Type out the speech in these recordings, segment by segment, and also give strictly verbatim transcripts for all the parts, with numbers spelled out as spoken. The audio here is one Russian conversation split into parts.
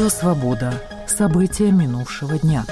Радио «Свобода». События минувшего дня.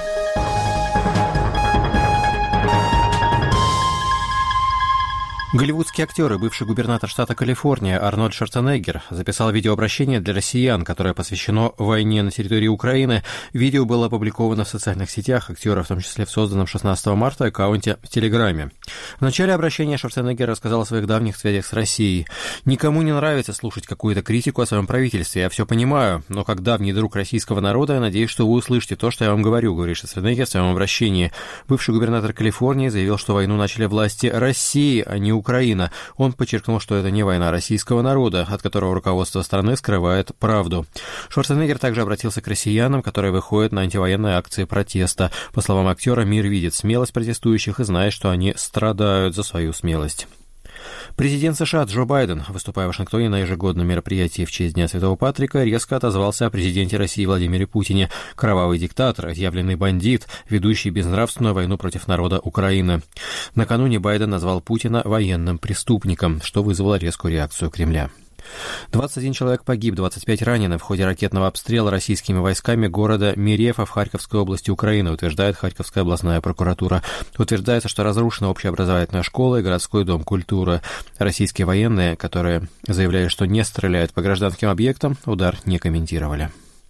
Голливудский актер и бывший губернатор штата Калифорния Арнольд Шварценеггер записал видеообращение для россиян, которое посвящено войне на территории Украины. Видео было опубликовано в социальных сетях актера, в том числе в созданном шестнадцатого марта аккаунте в Телеграме. В начале обращения Шварценеггер рассказал о своих давних связях с Россией. «Никому не нравится слушать какую-то критику о своем правительстве, я все понимаю, но как давний друг российского народа, я надеюсь, что вы услышите то, что я вам говорю», говорит Шварценеггер в своем обращении. Бывший губернатор Калифорнии заявил, что войну начали власти России, а не Украина. Он подчеркнул, что это не война российского народа, от которого руководство страны скрывает правду. Шварценеггер также обратился к россиянам, которые выходят на антивоенные акции протеста. По словам актера, мир видит смелость протестующих и знает, что они страдают за свою смелость. Президент США Джо Байден, выступая в Вашингтоне на ежегодном мероприятии в честь Дня Святого Патрика, резко отозвался о президенте России Владимире Путине. Кровавый диктатор, отъявленный бандит, ведущий безнравственную войну против народа Украины. Накануне Байден назвал Путина военным преступником, что вызвало резкую реакцию Кремля. двадцать один человек погиб, двадцать пять ранены в ходе ракетного обстрела российскими войсками города Мерефа в Харьковской области Украины, утверждает Харьковская областная прокуратура. Утверждается, что разрушена общеобразовательная школа и городской дом культуры. Российские военные, которые заявляли, что не стреляют по гражданским объектам, удар не комментировали.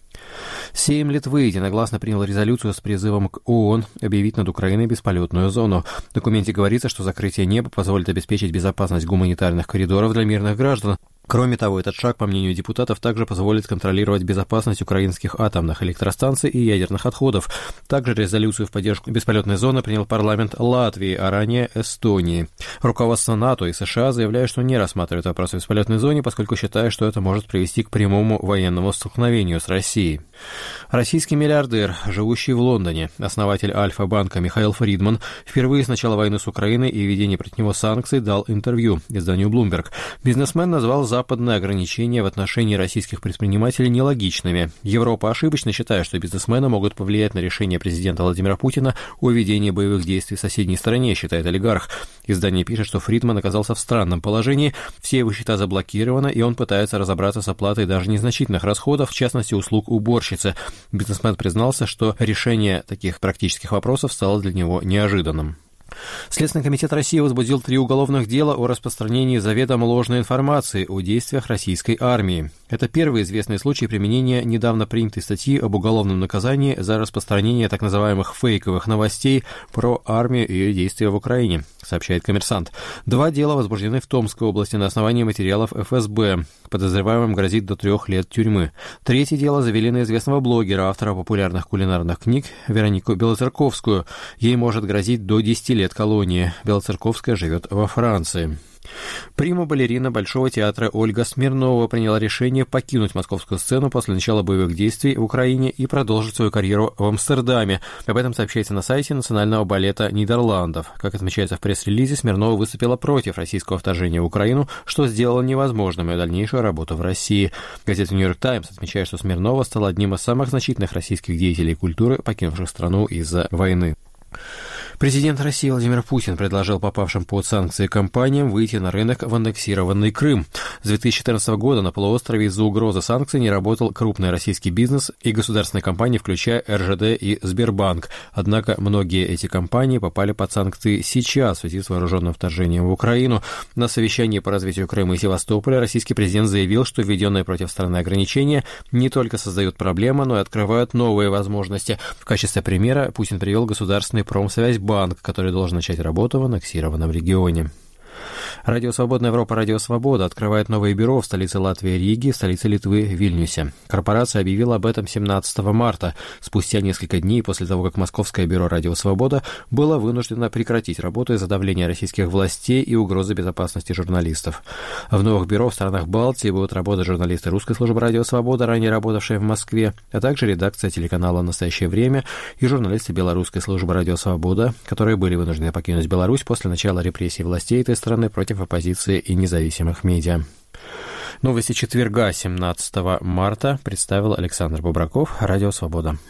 Сейм Литвы единогласно принял резолюцию с призывом к ООН объявить над Украиной бесполетную зону. В документе говорится, что закрытие неба позволит обеспечить безопасность гуманитарных коридоров для мирных граждан. Кроме того, этот шаг, по мнению депутатов, также позволит контролировать безопасность украинских атомных электростанций и ядерных отходов. Также резолюцию в поддержку бесполетной зоны принял парламент Латвии, а ранее Эстонии. Руководство НАТО и США заявляют, что не рассматривают вопрос о бесполетной зоне, поскольку считают, что это может привести к прямому военному столкновению с Россией. Российский миллиардер, живущий в Лондоне, основатель Альфа-банка Михаил Фридман, впервые с начала войны с Украиной и введения против него санкций дал интервью изданию Bloomberg. Бизнесмен назвал западные ограничения в отношении российских предпринимателей нелогичными. Европа ошибочно считает, что бизнесмены могут повлиять на решение президента Владимира Путина о ведении боевых действий в соседней стране, считает олигарх. Издание пишет, что Фридман оказался в странном положении, все его счета заблокированы, и он пытается разобраться с оплатой даже незначительных расходов, в частности, услуг уборщицы. Бизнесмен признался, что решение таких практических вопросов стало для него неожиданным. Следственный комитет России возбудил три уголовных дела о распространении заведомо ложной информации о действиях российской армии. Это первый известный случай применения недавно принятой статьи об уголовном наказании за распространение так называемых фейковых новостей про армию и ее действия в Украине, сообщает «Коммерсант». Два дела возбуждены в Томской области на основании материалов эф эс бэ. Подозреваемым грозит до трех лет тюрьмы. Третье дело завели на известного блогера, автора популярных кулинарных книг Веронику Белоцерковскую. Ей может грозить до десяти лет колонии. Белоцерковская живет во Франции. Прима-балерина Большого театра Ольга Смирнова приняла решение покинуть московскую сцену после начала боевых действий в Украине и продолжить свою карьеру в Амстердаме. Об этом сообщается на сайте Национального балета Нидерландов. Как отмечается в пресс-релизе, Смирнова выступила против российского вторжения в Украину, что сделало невозможным ее дальнейшую работу в России. Газета «Нью-Йорк Таймс» отмечает, что Смирнова стала одним из самых значительных российских деятелей культуры, покинувших страну из-за войны. Президент России Владимир Путин предложил попавшим под санкции компаниям выйти на рынок в аннексированный Крым. С две тысячи четырнадцатого года на полуострове из-за угрозы санкций не работал крупный российский бизнес и государственные компании, включая эр жэ дэ и Сбербанк. Однако многие эти компании попали под санкции сейчас в связи с вооруженным вторжением в Украину. На совещании по развитию Крыма и Севастополя российский президент заявил, что введенные против страны ограничения не только создают проблемы, но и открывают новые возможности. В качестве примера Путин привел государственный Промсвязьбанк, который должен начать работу в аннексированном регионе. Радио «Свободная Европа», Радио «Свобода» открывает новое бюро в столице Латвии Риге, в столице Литвы Вильнюсе. Корпорация объявила об этом семнадцатого марта, спустя несколько дней после того, как московское бюро «Радио «Свобода» было вынуждено прекратить работу из-за давления российских властей и угрозы безопасности журналистов. В новых бюро в странах Балтии будут работать журналисты русской службы «Радио «Свобода», ранее работавшие в Москве, а также редакция телеканала «Настоящее время» и журналисты белорусской службы «Радио «Свобода», которые были вынуждены покинуть Беларусь после начала репрессий властей этой страны против оппозиции и независимых медиа. Новости четверга, семнадцатого марта, представил Александр Бубраков, Радио «Свобода».